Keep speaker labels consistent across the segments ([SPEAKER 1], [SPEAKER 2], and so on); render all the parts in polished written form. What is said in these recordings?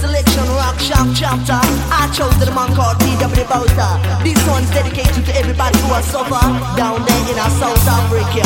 [SPEAKER 1] selection, rock shop chapter. I chose the man called T.W. Bowser. This one's dedicated to everybody who has suffered down there in our South Africa.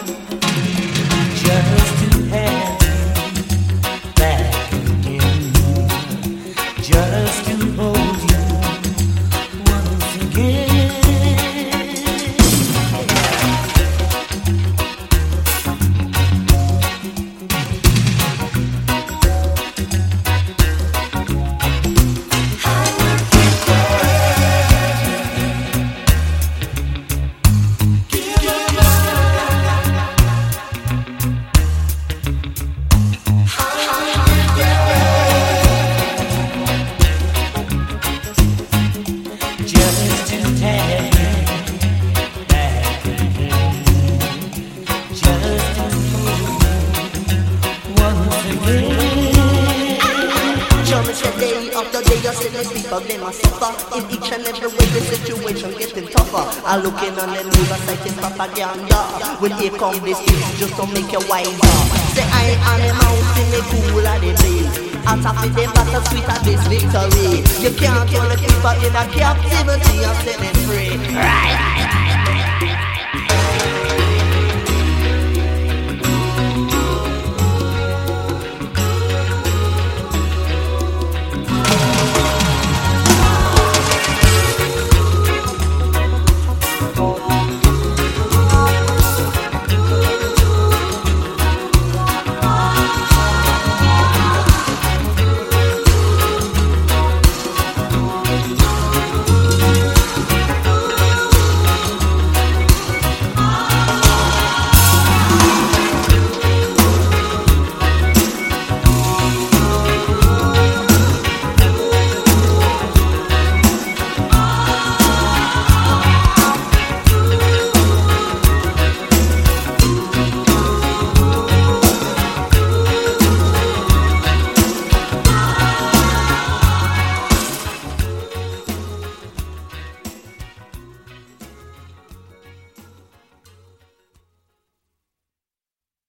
[SPEAKER 2] Just to have you back again.
[SPEAKER 1] of the day, you see the people, they must suffer. In each and every way, the situation getting tougher. I looking on the news, I citing propaganda. When here come this news, just to make you wiser. Say I am a mountain, the cool of the breeze. Out of the battle, sweet of this victory. You can't turn the people in a captivity and set them free. Right.